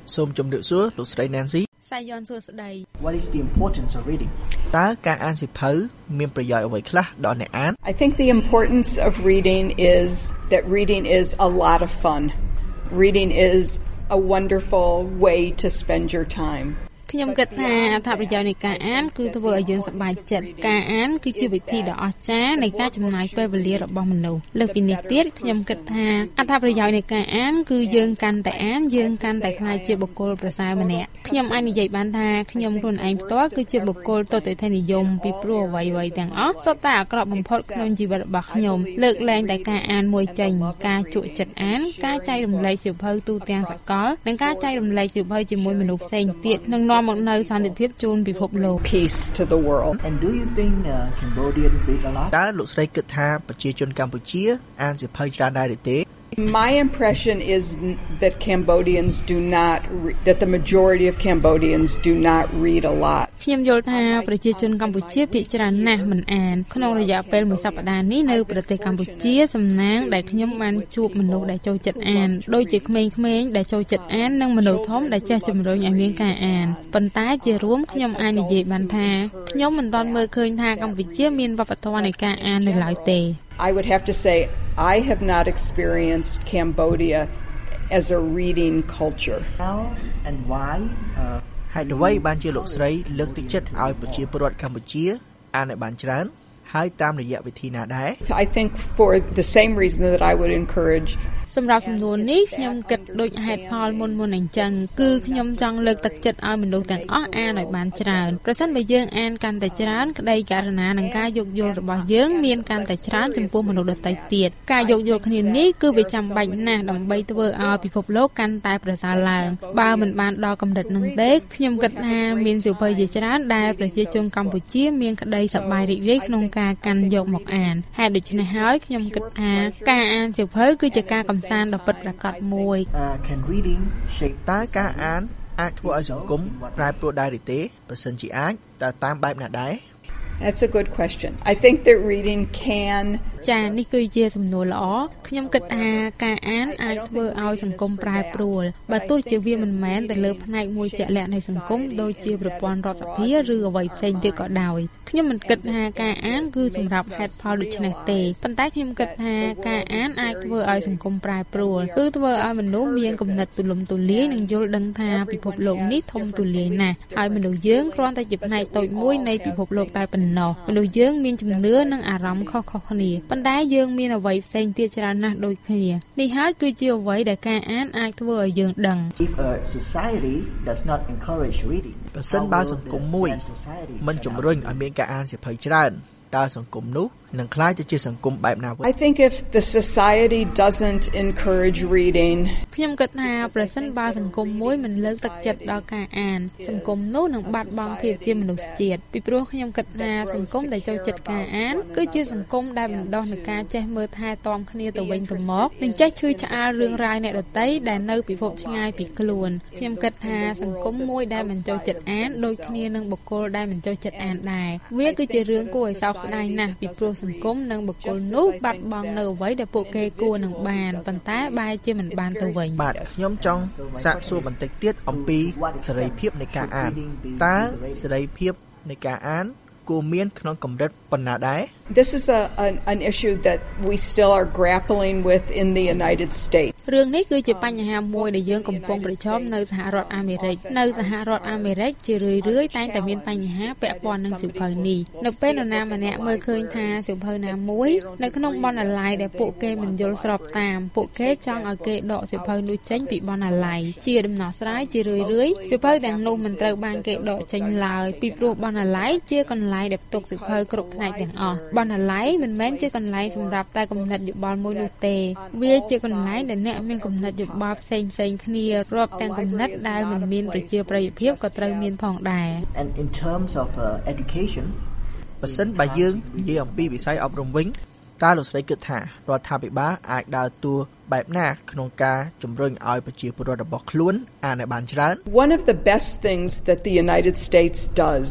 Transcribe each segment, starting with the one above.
សូមជម្រាបសួរលោកស្រី Nancy សាយ័នសួស្ដី What is the importance of reading តើការអានសៀវភៅមានប្រយោជន៍អ្វីខ្លះដល់អ្នកអាន I think the importance of reading is that reading is a lot of fun. Reading is a wonderful way to spend your time. ខ្ញុំគិតថាអត្ថប្រយោជន៍នៃការអានគឺធ្វើឲ្យយើងសប្បាយចិត្តការអានគឺជាវិធីដ៏អស្ចារ្យនៃការចំណាយពេលវេលារបស់មនុស្សលើសពីនេះទៀតខ្ញុំគិតថាអត្ថប្រយោជន៍នៃការអានគឺយើងកាន់តែអានយើងកាន់តែក្លាយជាបុគ្គលប្រសើរម្នាក់ខ្ញុំអាចនិយាយបានថាខ្ញុំខ្លួនឯងផ្ទាល់គឺជាបុគ្គលទស្សនវិជ្ជានិយមពីព្រោះអ្វីៗទាំងអស់សុទ្ធតែអាក្រក់បំផុតក្នុងជីវិតរបស់ខ្ញុំលើកលែងតែការអានមួយចេញការជក់ចិត្តអានការចែករំលែកសៀវភៅទូទាំងសកលនិងការចែករំលែកសៀវភៅជាមួយមនុស្សផ្សេងទៀតនឹងនាំមកនៅសន្តិភាពជូនពិភពលោក Peace to the world. And do you think Cambodian read a lot តើលោកស្រីគិតថាប្រជាជនកម្ពុជាអានសៀវភៅច្រើនដែរឬទេ My impression is that Cambodians do not that the majority of Cambodians do not read a lot. ខ្ញុំយល់ថាប្រជាជនកម្ពុជាភាគច្រើនណាស់មិនអានក្នុងរយៈពេលមួយសប្តាហ៍នេះនៅប្រទេសកម្ពុជាសំណាងដែលខ្ញុំបានជួបមនុស្សដែលចូលចិត្តអានដូចជាក្មេងៗដែលចូលចិត្តអាននិងមនុស្សធំដែលចេះជំរុញឲ្យមានការអានប៉ុន្តែជារួមខ្ញុំអាចនិយាយបានថាខ្ញុំមិនទាន់មើលឃើញថាកម្ពុជាមានវប្បធម៌នៃការអាននៅឡើយទេ I would have to say I have not experienced Cambodia as a reading culture. How and why ហើយអ្វីបានជាលោកស្រីលើកទឹកចិត្តឲ្យប្រជាពលរដ្ឋកម្ពុជាអានឲ្យបានច្រើនហើយតាមរយៈវិធីណាដែរ I think for the same reason that I would encourage សម្រាប់សំណួរនេះខ្ញុំគិតដូចហេតុផលមុនអញ្ចឹងគឺខ្ញុំចង់លើកទឹកចិត្តឲ្យមនុស្សទាំងអស់អានឲ្យបានច្រើនប្រសិនបើយើងអានកាន់តែច្រើនក្តីករុណានិងការយោគយល់របស់យើងមានកាន់តែច្រើនចំពោះមនុស្សដទៃទៀតការយោគយល់គ្នានេះគឺវាចាំបាច់ណាស់ដើម្បីធ្វើឲ្យពិភពលោកកាន់តែប្រសើរឡើងបើមិនបានដល់កម្រិតនោះទេខ្ញុំគិតថាមានសៀវភៅជាច្រើនដែលប្រជាជនកម្ពុជាមានក្តីសប្បាយរីករាយក្នុងការកាន់យកមកអានហេតុដូច្នេះហើយខ្ញុំគិតថាការអានសៀវភៅគឺជាការកំសាន្តដ៏ពិតប្រាកដមួយ Can reading shape តើការអានអាចធ្វើឲ្យសង្គមប្រែប្រួលដែរឬទេប្រសិនជាអាចតើតាមបែបណាដែរ That's a good question. I think that reading can ចា៎នេះគឺជាសំណួរល្អខ្ញុំគិតថាការអានអាចធ្វើឲ្យសង្គមប្រែប្រួលបើទោះជាវាមិនមែនទៅលើផ្នែកមួយជាក់លាក់នៃសង្គមដូចជាប្រព័ន្ធរដ្ឋសភាឬអ្វីផ្សេងទៀតក៏ដោយខ្ញុំមិនគិតថាការអានគឺសម្រាប់ហេតុផលដូចនេះទេប៉ុន្តែខ្ញុំគិតថាការអានអាចធ្វើឲ្យសង្គមប្រែប្រួលគឺធ្វើឲ្យមនុស្សមានគំនិតទូលំទូលាយនិងយល់ដឹងថាពិភពលោកនេះធំទូលាយណាស់ហើយមនុស្សយើងគ្រាន់តែជាផ្នែកតូចមួយនៃពិភពលោកតែប៉ុណ្ណោះមនុស្សយើងមានជំនឿនិងអារម្មណ៍ខុសៗគ្នាប៉ុន្តែយើងមានអ្វីផ្សេងទៀតច្រើនណាស់ដូចគ្នានេះហើយគឺជាអ្វីដែលការអានអាចធ្វើឲ្យយើងដឹង If a society does not encourage reading ប្រសិនបើសង្គមមួយមិនជំរុញឲ្យមានការអានសៀវភៅច្រើនតើសង្គមនោះនឹងក្លាយទៅជាសង្គមបែបណាវិញ I think if the society doesn't encourage reading ខ្ញុំគិតថាប្រសិនបើសង្គមមួយមិនលើកទឹកចិត្តដល់ការអានសង្គមនោះនឹងបាត់បង់ភាពជាមនុស្សជាតិពីព្រោះខ្ញុំគិតថាសង្គមដែលចូលចិត្តការអានគឺជាសង្គមដែលបណ្ដោះនូវការចេះមើលថែទាំគ្នាទៅវិញទៅមកនិងចេះជួយឆ្អាលរឿងរ៉ាវអ្នកដទៃដែលនៅពិភពឆ្ងាយពីខ្លួនខ្ញុំគិតថាសង្គមមួយដែលមិនចូលចិត្តអានដូចគ្នានឹងបុគ្គលដែលមិនចូលចិត្តអានដែរវាគឺជារឿងគួរឲ្យសោកស្ដាយណាស់ពីព្រោះសង្គមនិងបុគ្គលនោះបាត់បង់នៅអ្វីដែលពួកគេគួរនឹងបានប៉ុន្តែបែរជាមិនបានទៅវិញបាទខ្ញុំចង់សាកសួរបន្តិចទៀតអំពីសេរីភាពនៃការអានតើសេរីភាពនៃការអានគួរមានក្នុងកម្រិតប៉ុណ្ណាដែរ This is an issue that we still are grappling with in the United States រឿងនេះគឺជាបញ្ហាមួយដែលយើងកំពុងប្រឈមនៅសហរដ្ឋអាមេរិកនៅសហរដ្ឋអាមេរិកជារឿយៗតែងតែមានបញ្ហាពាក់ព័ន្ធនឹងសៀវភៅនេះនៅពេលនរណាម្នាក់មើលឃើញថាសៀវភៅណាមួយនៅក្នុងបណ្ណាល័យដែលពួកគេមិនយល់ស្របតាមពួកគេចង់ឲ្យគេដកសៀវភៅនោះចេញពីបណ្ណាល័យជាដំណោះស្រាយជារឿយៗសៀវភៅទាំងនោះមិនត្រូវបានគេដកចេញឡើយពីព្រោះបណ្ណាល័យជាកន្លែងដែលផ្ទុកសៀវភៅគ្រប់ផ្នែកទាំងអស់បណ្ណាល័យមិនមែនជាកន្លែងសម្រាប់តែគំនិតយោបល់មួយនោះទេវាជាកន្លែងដែលអ្នកមានគំនិតយោបល់ផ្សេងគ្នារាប់ទាំងគំនិតដែលមិនមានប្រជាប្រិយភាពក៏ត្រូវមានផងដែរ And in terms of education បើសិនបើយើងនិយាយអំពីវិស័យអប់រំវិញតើលោកស្រីគិតថារដ្ឋាភិបាលអាចដើរតួបែបណាក្នុងការជំរុញឲ្យប្រជាពលរដ្ឋរបស់ខ្លួនអានឲ្យបានច្រើន One of the best things that the United States does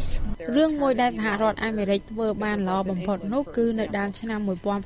រឿងមួយដែលសហរដ្ឋអាមេរិកធ្វើបានល្អបំផុតនោះគឺនៅដើមឆ្នាំ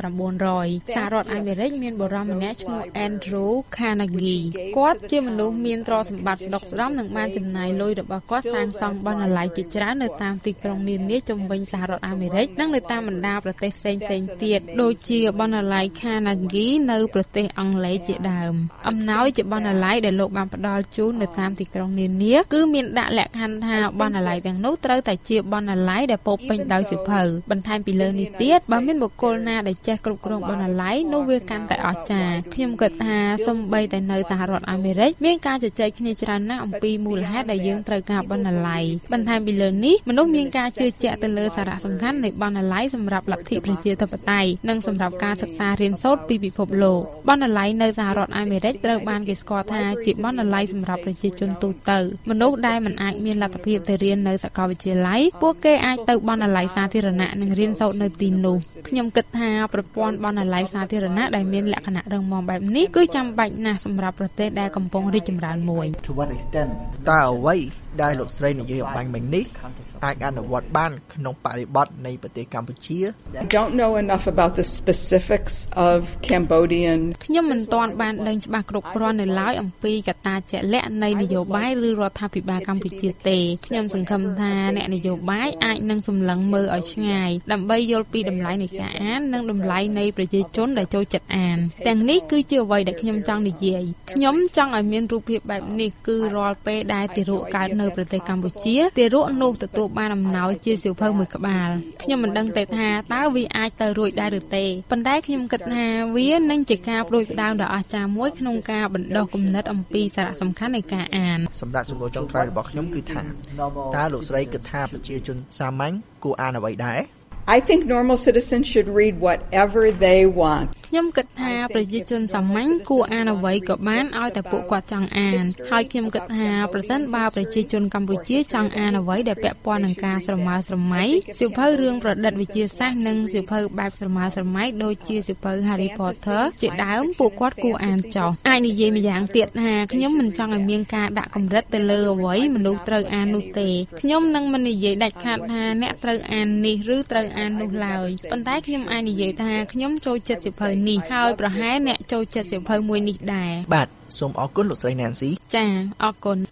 1900 សហរដ្ឋអាមេរិកមានបុរសម្នាក់ឈ្មោះ Andrew Carnegie គាត់ជាមនុស្សមានទ្រព្យសម្បត្តិស្ដុកស្ដម្ភនិងបានចំណាយលុយរបស់គាត់សាងសង់បណ្ណាល័យជាច្រើននៅតាមទីក្រុងនានាជុំវិញសហរដ្ឋអាមេរិកនិងនៅតាមបណ្ដាប្រទេសផ្សេងៗទៀតដូចជាបណ្ណាល័យ Carnegie នៅប្រទេសអង់គ្លេសជាដើមអំណោយជាបណ្ណាល័យដែលលោកបានផ្ដល់ជូននៅតាមទីក្រុងនានាគឺមានដាក់លក្ខខណ្ឌថាបណ្ណាល័យទាំងនោះត្រូវតែជាបណ្ណាល័យដែលពោរពេញដោយសៀវភៅបន្ថែមពីលើនេះទៀតបើមានបុគ្គលណាដែលចេះគ្រប់គ្រងបណ្ណាល័យនោះវាកាន់តែអស្ចារ្យខ្ញុំគិតថាសូម្បីតែនៅសហរដ្ឋអាមេរិកមានការជជែកគ្នាច្រើនណាស់អំពីមូលហេតុដែលយើងត្រូវការបណ្ណាល័យបន្ថែមពីលើនេះមនុស្សមានការជឿជាក់ទៅលើសារៈសំខាន់នៃបណ្ណាល័យសម្រាប់លទ្ធិប្រជាធិបតេយ្យនិងសម្រាប់ការសិក្សារៀនសូត្រពីពិភពលោកបណ្ណាល័យនៅសហរដ្ឋអាមេរិកត្រូវបានគេស្គាល់ថាជាបណ្ណាល័យសម្រាប់ប្រជាជនទូទៅមនុស្សដែលមិនអាចមានលទ្ធភាពទៅរៀននៅសាកលវិទ្យាល័យពួកគេអាចទៅបណ្ណាល័យសាធារណៈនិងរៀនសូត្រនៅទីនោះខ្ញុំគិតថាប្រព័ន្ធបណ្ណាល័យសាធារណៈដែលមានលក្ខណៈរឹងមាំបែបនេះគឺចាំបាច់ណាស់សម្រាប់ប្រទេសដែលកំពុងរីកចម្រើនមួយ To what extent តើអ្វីដែលលោកស្រីនិយាយអំបញ្ញមិញនេះអាចអនុវត្តបានក្នុងបរិបទនៃប្រទេសកម្ពុជា I don't know enough about the specifics of Cambodian ខ្ញុំមិនទាន់បានដឹងច្បាស់គ្រប់គ្រាន់នៅឡើយអំពីកត្តាជាក់លាក់នៃនយោបាយឬរដ្ឋាភិបាលកម្ពុជាទេខ្ញុំសង្ឃឹមថាអ្នកនយោបាយអាចនឹងសម្លឹងមើលឲ្យឆ្ងាយដើម្បីយល់ពីតម្លៃនៃការអាននិងតម្លៃនៃប្រជាជនដែលចូលចិត្តអានទាំងនេះគឺជាអ្វីដែលខ្ញុំចង់និយាយខ្ញុំចង់ឲ្យមានរូបភាពបែបនេះគឺរាល់ពេលដែលទារកកើតនៅប្រទេសកម្ពុជាទារកនោះទទួលបានអំណោយជាសៀវភៅមួយក្បាលខ្ញុំមិនដឹងទេថាតើវាអាចទៅរួចដែរឬទេប៉ុន្តែខ្ញុំគិតថាវានឹងជាការប្រួយផ្ដើមដ៏អស្ចារ្យមួយក្នុងការបណ្ដុះគំនិតអំពីសារៈសំខាន់នៃការអានសម្រាប់សំណួរចុងក្រោយរបស់ខ្ញុំគឺថាតើលោកស្រីគិតថាប្រជាជនសាមញ្ញគួរអានអ្វីដែរ I think normal citizens should read whatever they want. ខ្ញុំគិតថាប្រជាជនសាមញ្ញគួរអានអ្វីក៏បានឲ្យតែពួកគាត់ចង់អានហើយខ្ញុំគិតថាប្រសិនបើប្រជាជនកម្ពុជាចង់អានអ្វីដែលពាក់ព័ន្ធនឹងការស្រមើស្រមៃសៀវភៅរឿងប្រឌិតវិទ្យាសាស្ត្រនិងសៀវភៅបែបស្រមើស្រមៃដូចជាសៀវភៅ Harry Potter ជាដើមពួកគាត់គួរអានចុះអាចនិយាយម្យ៉ាងទៀតថាខ្ញុំមិនចង់ឲ្យមានការដាក់កម្រិតទៅលើអ្វីមនុស្សត្រូវអាននោះទេខ្ញុំនឹងមិននិយាយដាច់ខាតថាអ្នកត្រូវអាននេះឬត្រូវអាននោះឡើយប៉ុន្តែខ្ញុំអាចនិយាយថាខ្ញុំចូលចិត្តសៀវភៅនេះហើយប្រហែលអ្នកចូលចិត្តសៀវភៅមួយនេះដែរបាទសូមអរគុណលោកស្រី Nancy ចាអរគុណ